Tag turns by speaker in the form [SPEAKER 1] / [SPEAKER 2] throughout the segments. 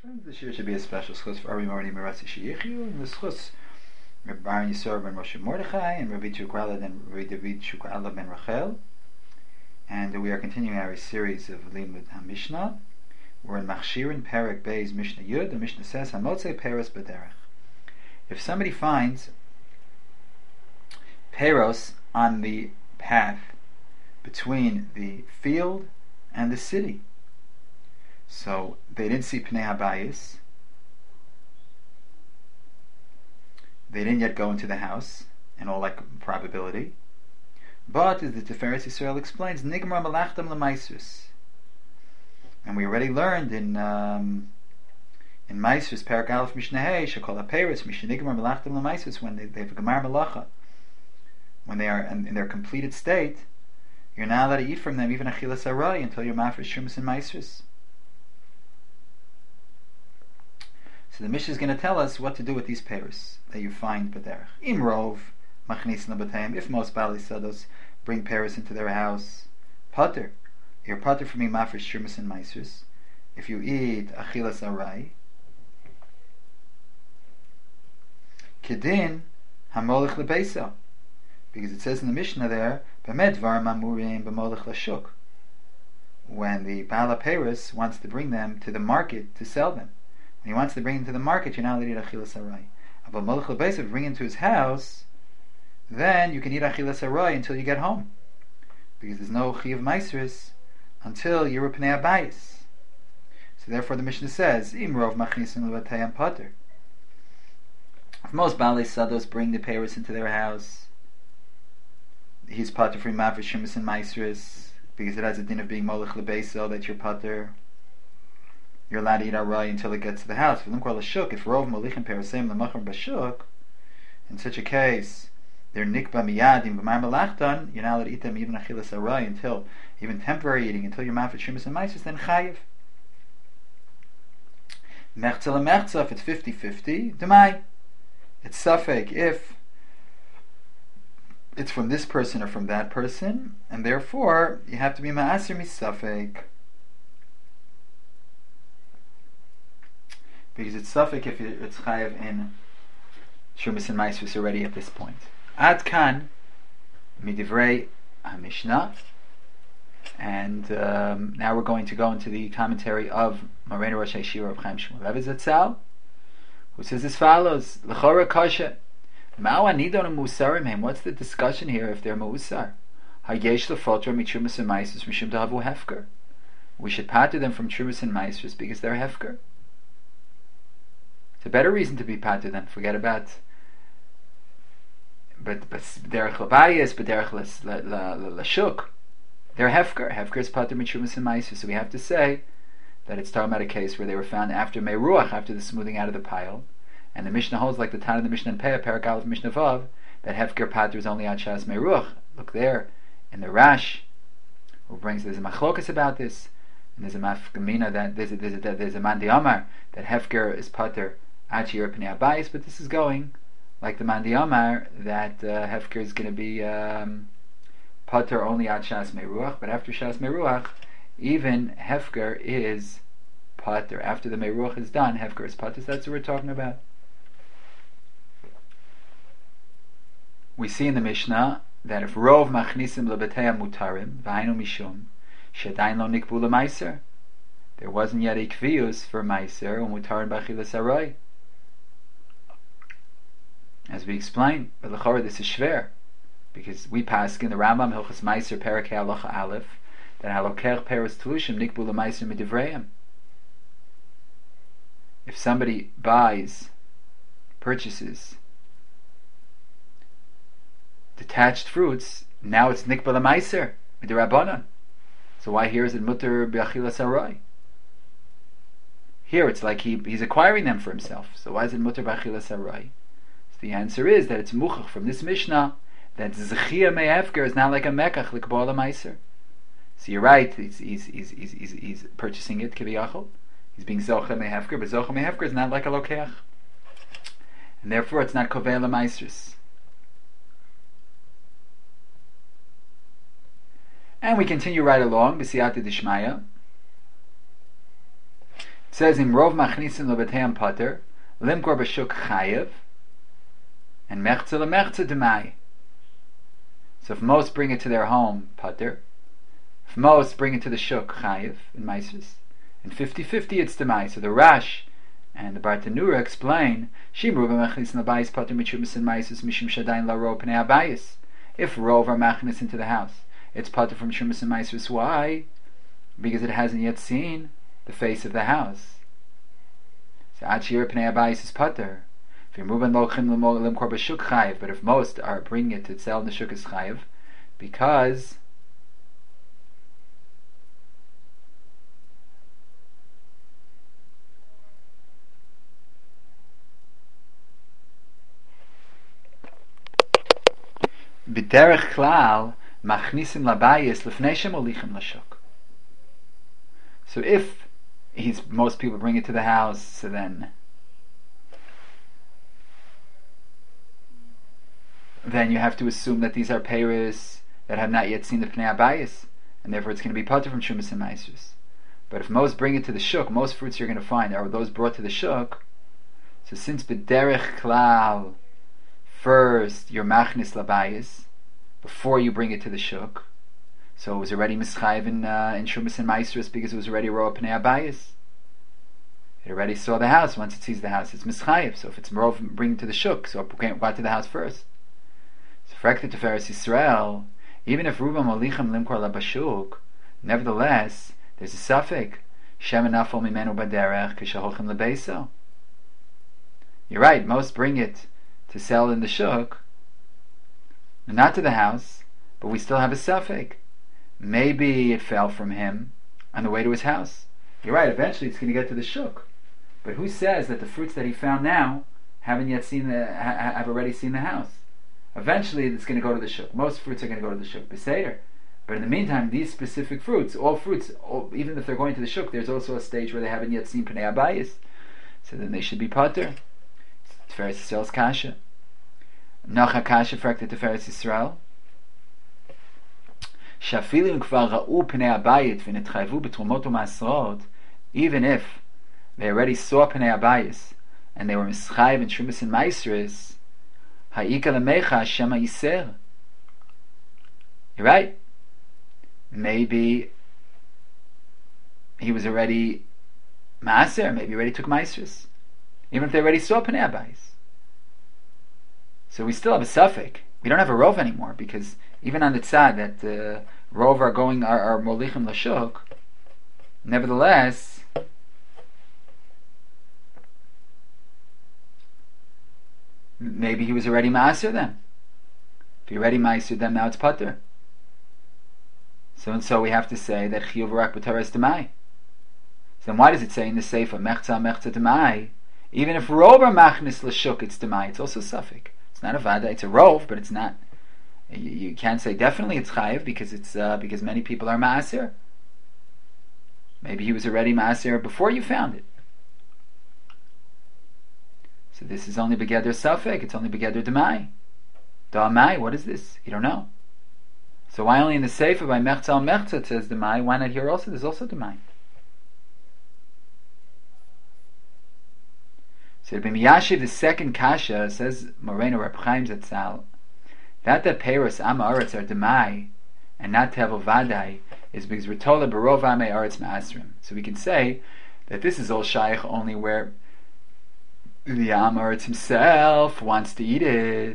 [SPEAKER 1] This year should be a special schus for Ari Marni Merasi Sheyichu, and the schus Rabbi Baron Yisrael ben Moshe Mordechai, and Rabbi Chukwala and Rabbi David Chukwala ben Rachel. And we are continuing our series of Limud HaMishnah. We're in Machshirin Perek Beis Mishnah Yud. The Mishnah says, Hamotze Peros B'derech. If somebody finds Peros on the path between the field and the city, so they didn't see Pnei Habayis, they didn't yet go into the house, in all like probability, but as the Tiferes Yisrael explains, Nigmar Malachtam L'Maisus. And we already learned in Maisus, Perek Aleph Mishnah Hey, Shekol HaPeros, Mishnigmar Malachtam L'Maisus, when they have a Gemar Malacha, when they are in their completed state, you're not allowed to eat from them even Achilas Arai until you're Mafresh Shumas and Maisus. So the Mishnah is going to tell us what to do with these peros that you find b'derech. Imrov machnis l'batayim. If most bali sados bring peros into their house, pater. You're pater from being mafresh shumas and maisus. If you eat achilas arai, kedin hamolech lebeisa, because it says in the Mishnah there, b'med dvarim amurim b'molech lashuk. When the bala peros wants to bring them to the market to sell them. When he wants to bring him to the market, you're not allowed to eat achilas arai. But molech lebeisa, bring him to his house, then you can eat achilas arai until you get home, because there's no chi of maisris until you're a pnei habayis. So therefore, the Mishnah says, "Imrov machnisim levatayim pater." If most balei sados bring the peros into their house, he's pater from mafresh shumas and maisris, because it has a din of being molech lebeisa that you're pater. You're allowed to eat arai until it gets to the house. If rov molichin perosem lemachar bashuk, in such a case, they're nikba miyadim b'mar melachtan, you're not allowed to eat them even achilas arai until, even temporary eating, until you're mafresh shumas and maisus, then chayiv. Mechza lemechza, if it's 50-50, demai. It's safek if it's from this person or from that person, and therefore you have to be ma'aser misafek. Because it's suffik if it's chayav in shumas and maisus already at this point. Ad kan midivrei HaMishnah, and now we're going to go into the commentary of Moreinu Rosh Hayeshiva of Chaim Shmuel Rebbe Zatzal, who says as follows: L'chora kasha ma'u anidon musarim hem. What's the discussion here if they're musar? Hayesh lefotra mitrumas and maisus mishum dahavu hefker. We should pater them from trumas and maisus because they're hefker. It's a better reason to be pater than forget about. But derech labayis, but derech lashuk, they're hefker. Hefker is pater mitrumas and maisus. So we have to say that it's talking about a case where they were found after meiruach, after the smoothing out of the pile, and the Mishnah holds like the Tana of the Mishnah and Peah, Perek Aleph Mishnah Vav, that hefker pater is only at shas meiruach. Look there in the Rash, who brings there's a machlokas about this, and there's a mafkamina that there's a mandi amar that hefker is pater at your pnei habayis, but this is going like the mandi amar that hefker is going to be pater only at shas meiruach, but after shas meiruach, even hefker is pater. After the meiruach is done, hefker is pater. So that's what we're talking about. We see in the Mishnah that if rov machnisim lebeteya mutarim v'hainu mishum shedain lo nikbu lemaiser, there wasn't yet a kvius for maiser or mutarim b'achilas arai. As we explained, but l'chora this is shver, because we pass in the Rambam Hilchos Maiser Perek Halacha Aleph that halokech peros telushim nikbu lemaiser midivreim. If somebody purchases detached fruits, now it's nikbu lemaiser midirabbanan. So why here is it mutter b'achilas arai? Here it's like he's acquiring them for himself. So why is it mutter b'achilas arai? The answer is that it's muchach from this Mishnah that zechia me'hefker is not like a mekach like b'ala meiser. So you're right. He's purchasing it kiviyachol. He's being zocha me'hefker, but zocha me'hefker is not like a lokeach, and therefore it's not kovei l'meisers. And we continue right along b'siyata dishmaya. It says in Rov Machnisin Lobeteam Pater, Limkor B'Shuk Chayev, and Mechza LeMechza Demai. So if most bring it to their home, Pater. If most bring it to the Shuk, Chayev, in Maisus. And 50-50 it's Demai. So the Rash and the Bartanura explain, Shim Ruba Machnisin Labayis Pater Michumis in Maisus Mishim Shadain La Ro Pnei Abayis. If Rov are Machnis into the house, it's Pater from Shumas and Maisus. Why? Because it hasn't yet seen the face of the house. So Achir Pnei Abayis is Pater. But if most are bringing it to sell in the Shuk is Chayev, because B'derech klal machnisim labayis lefnei shemolichim lashuk. So if most people bring it to the house, so then you have to assume that these are peiros that have not yet seen the pnei abayis, and therefore it's going to be pater from shumas and maisus. But if most bring it to the shuk, most fruits you're going to find are those brought to the shuk. So since b'derech klal, first your machnis labayis before you bring it to the shuk, so it was already mischayev in shumas and maisus because it was already roa pnei abayis. It already saw the house. Once it sees the house, it's mischayev. So if it's more bring it to the shuk, so it can't go to the house first. So frekta teferes Yisrael, even if Ruba Molicham Limkor Labashuk, nevertheless there's a suffix Shem Nafol Mimenu Baderech Kishaholchim Lebeso. You're right. Most bring it to sell in the shuk, and not to the house, but we still have a suffix. Maybe it fell from him on the way to his house. You're right. Eventually, it's going to get to the shuk. But who says that the fruits that he found now haven't yet seen have already seen the house? Eventually, it's going to go to the shuk. Most fruits are going to go to the shuk, beseder. But in the meantime, these specific fruits, all fruits, even if they're going to the shuk, there's also a stage where they haven't yet seen pnei abayis. So then they should be pater. Tiferes Yisrael's kasha. Nacha kasha frekta Tiferes Yisrael. Shafilim kvar ra'u pnei abayit v'netchayvu b'trumot u'masrot, even if they already saw pnei abayis and they were mischayev in trumas and maisris, ha'ika lemecha shema yiser. You're right. Maybe he was already maaser. Maybe he already took maisris, even if they already saw pnei abayis. So we still have a suffix. We don't have a rov anymore, because even on the tzad that rov are molichim lashuk, nevertheless maybe he was already maaser then. If he already maaser them, now it's pater. So we have to say that chiyuv rak b'taras demai. So then why does it say in the sefer mechza demai? Even if rov are machnis lashuk, it's demai. It's also suffix. It's not a vada. It's a rov, but it's not. You can't say definitely it's chayiv because it's because many people are maaser. Maybe he was already maaser before you found it. So this is only begeder safek. It's only begeder demai. Da'amai. What is this? You don't know. So why only in the sefer by mechza it says demai? Why not here also? There's also demai. So the Miyashiv, the second kasha, says Moreno Reb Chaim Zatzal, that the peiros am haaretz are demai and not tevel vadai is because we're told barov amei haaretz ma'asrim. So we can say that this is all shaykh only where the am haaretz himself wants to eat it.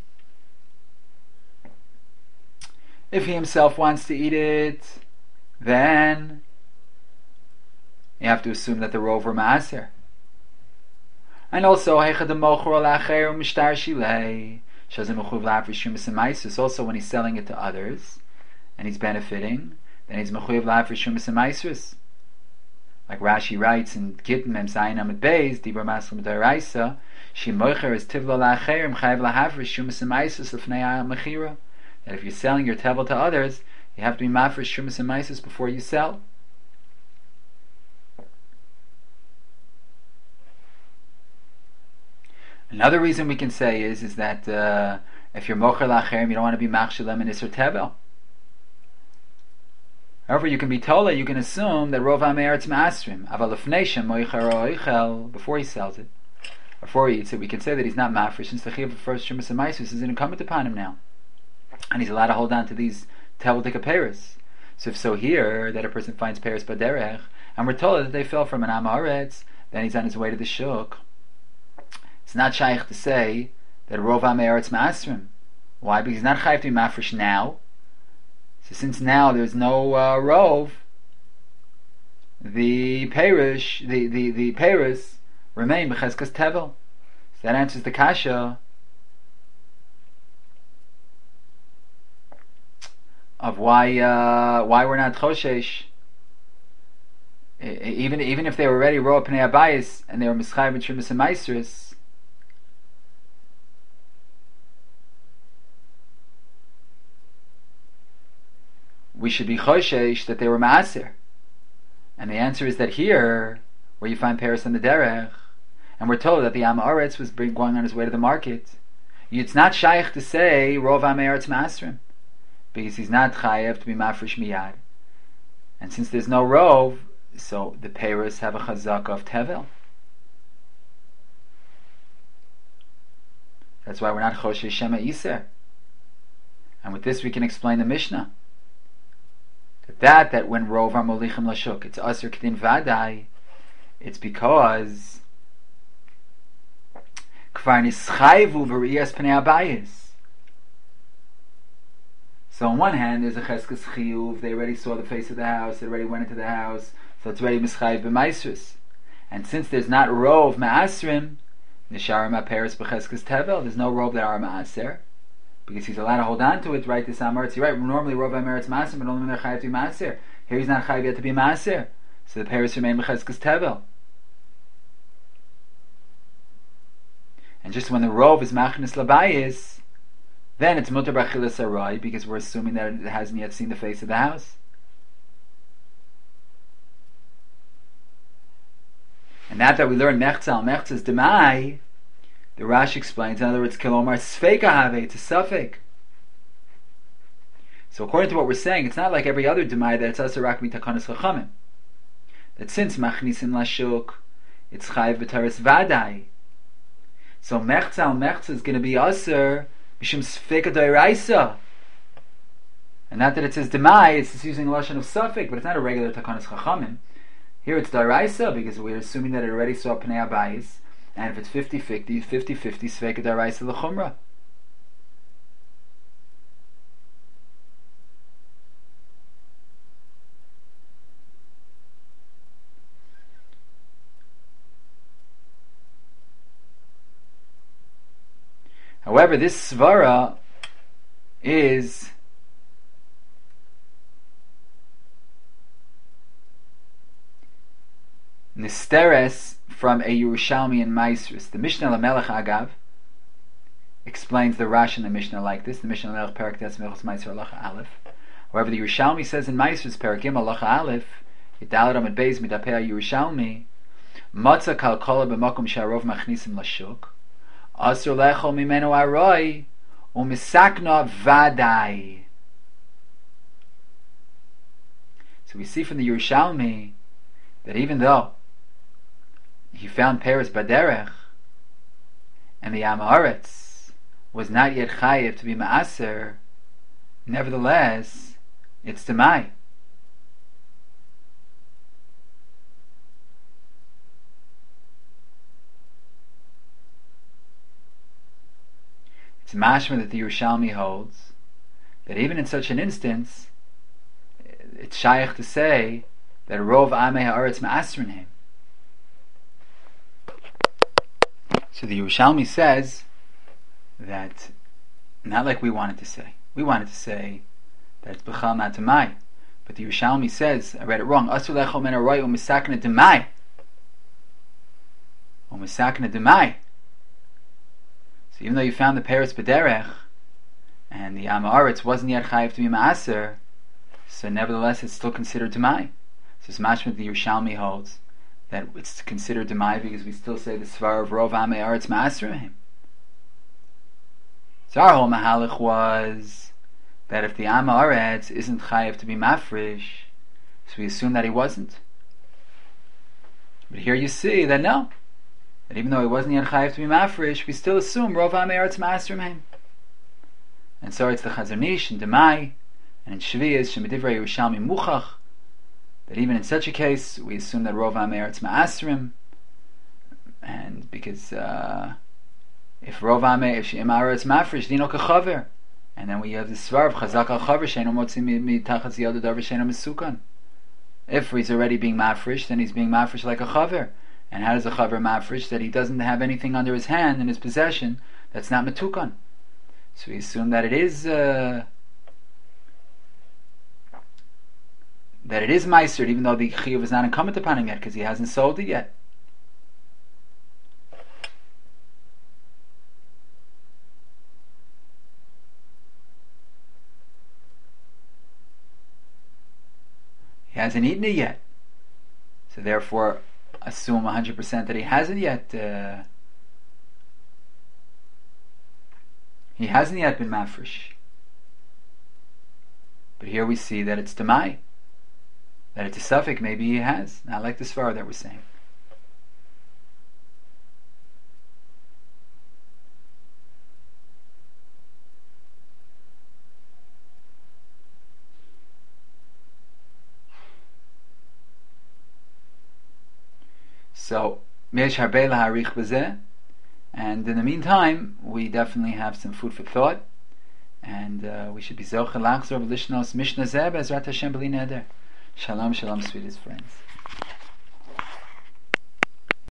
[SPEAKER 1] If he himself wants to eat it, then you have to assume that the rov were ma'aser. And also, also when he's selling it to others and he's benefiting, then he's mechuyev la'af rishumis and maisrus. Like Rashi writes in Gittin Mem Zayin Amud Beis, Dibur Maslim D'Oraisa, she moicher is tivlo la'acherim chayev la'af rishumis and maisrus l'fnei ha'mechira. That if you're selling your tevel to others, you have to be mafresh shumas and maisrus before you sell. Another reason we can say is that if you're mocher lacherim, you don't want to be machshel them in iser tevel. However, you can be told that you can assume that Rov Amei Eretz Ma'asrim, Aval Lefnei Shem Moicher Oichel, before he sells it, before he eats it, we can say that he's not mafresh, since the chiyuv of first Shemus and Maisus is incumbent upon him now, and he's allowed to hold on to these Tevel Paris. So if so here, that a person finds Paris Baderech, and we're told that they fell from an Amaretz, then he's on his way to the Shuk. It's not shaykh to say that Rov Amei Eretz Ma'asrim. Why? Because he's not chayiv to be mafresh now. So since now there's no Rov, the Paris remain b'chezkas Tevel. So that answers the kasha of why we're not choshesh. Even if they were already roa pnei abayis and they were mischayv and shrimus and maisris, we should be choshesh that they were maaser. And the answer is that here, where you find Paris on the derech, and we're told that the Am Haaretz was going on his way to the market, it's not shaykh to say Rov Amei Eretz Ma'asrim, because he's not chayev to be mafresh miyad. And since there's no Rov, so the Paris have a chazak of Tevel. That's why we're not choshesh shema iser. And with this we can explain the Mishnah. That when Rov are molichem lashuk, it's aser kedin vadai, it's because kvar nischayvu v'riyas pnei abayis. So on one hand, there's a cheskes chiyuv, they already saw the face of the house, they already went into the house, so it's already mischayv b'maisrus. And since there's not Rov ma'asrim, nisharim ha'peres b'cheskes tevel, there's no Rov that are ma'aser, because he's allowed to hold on to it, right? This Amaretz, you're right. Normally, Rov Amaretz Maaser, but only when they're chayav to be Maaser. Here, he's not chayav yet to be Maaser, so the Paris remain b'chezkas Tevel. And just when the Rov is Machnis Labayis, then it's Mutar B'achilas Arai, because we're assuming that it hasn't yet seen the face of the house. And now that we learn Mechzal's Demai, the Rashi explains, in other words, Kilomar Sfeika Have, it's a suffix. So according to what we're saying, it's not like every other Demai that it's Asarak Mitakanas Chachamim. That since Machnisim Lashuk, it's Chayiv B'taris Vadai. So Mechza is going to be Asar Mishum Sfeika Doiraisa. And not that it says Demai, it's just using a Lashon of suffix, but it's not a regular Takanas Chachamim. Here it's Doiraisa, because we're assuming that it already saw Pnei Abayis. And if it's 50-50, 50-50 Sveika Daraisa L'Chumra. However, this Svara is Nisteres from a Yerushalmi and Maisrus. The Mishnah Lamelech Agav explains the Rashi in the Mishnah like this. The Mishnah Lamelech Perak Tes Melchus Maiser Alacha Aleph. However, the Yerushalmi says in Maisrus Perak Gim Alacha Aleph, Yidalad Amid Beis Midapei Yerushalmi, Matza Kalkola B'Makom Sharov Machnisim Lashuk, Asur Lechol Mimenu Aroi, Umisakna Vadai. So we see from the Yerushalmi that even though he found Paris Baderech, and the Am Haaretz was not yet chayiv to be Ma'aser, nevertheless, it's Demai. It's mashma that the Yerushalmi holds that even in such an instance, it's shaykh to say that Rov Amei Haaretz Ma'asrin him. So the Yerushalmi says that, not like we wanted to say. We wanted to say that it's B'chal Matamai. But the Yerushalmi says, I read it wrong, Asur Lechol Men Aroi U'Misakna Demai. U'Misakna Demai. So even though you found the Paris B'derech, and the Am Haaretz wasn't yet chayiv to be Ma'aser, so nevertheless it's still considered Demai. So it's mashma the Yerushalmi holds that it's considered Demai because we still say the Svar of Rov Amei Haaretz Ma'asrim. So our whole Mahalach was that if the Am Haaretz isn't chayiv to be Mafresh, So we assume that he wasn't. But here you see that no, that even though he wasn't yet chayiv to be mafresh, we still assume Rov Ha'Meretz Ma'asrim Heim. And so it's the Chazon Ish in Demai and in Shvi'is Shemidivrei Yerushalmi Muchach that even in such a case we assume that Rov Ha'Meretz Ma'asrim, and because if Rov Ha'Meretz Mafresh Dino Kachaver, and then we have the Svar of Chazak Al Chaver Sheino Motzi Mitachas Yad Davar Sheino Mesukan. If he's already being mafresh, then he's being mafresh like a chaver. And how does a chaver mafresh? That he doesn't have anything under his hand in his possession that's not metukan. So we assume that it is meiser, even though the chiyuv is not incumbent upon him yet, because he hasn't sold it yet. He hasn't eaten it yet. So therefore, assume 100% that he hasn't yet been mafresh. But here we see that it's demai, that it's a suffix, maybe he has, not like the svara that we're saying. So, Mesh Harbe Laharich B'zeh, and in the meantime, we definitely have some food for thought, and we should be Zoche Lachzor V'Lishnos Mishnah Zeh Be'ezrat Hashem B'li Neder. Shalom, shalom, sweetest friends.